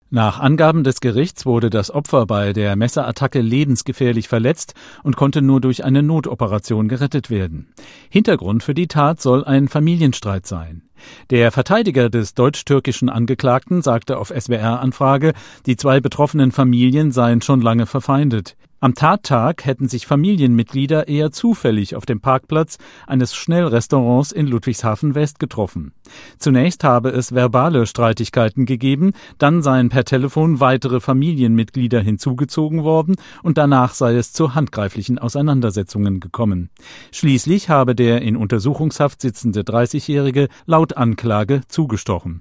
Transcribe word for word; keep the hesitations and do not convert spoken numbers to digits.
Nach Angaben des Gerichts wurde das Opfer bei der Messerattacke lebensgefährlich verletzt und konnte nur durch eine Notoperation gerettet werden. Hintergrund für die Tat soll ein Familienstreit sein. Der Verteidiger des deutsch-türkischen Angeklagten sagte auf S W R-Anfrage, die zwei betroffenen Familien seien schon lange verfeindet. Am Tattag hätten sich Familienmitglieder eher zufällig auf dem Parkplatz eines Schnellrestaurants in Ludwigshafen West getroffen. Zunächst habe es verbale Streitigkeiten gegeben, dann seien per Telefon weitere Familienmitglieder hinzugezogen worden und danach sei es zu handgreiflichen Auseinandersetzungen gekommen. Schließlich habe der in Untersuchungshaft sitzende dreißigjährige laut Anklage zugestochen.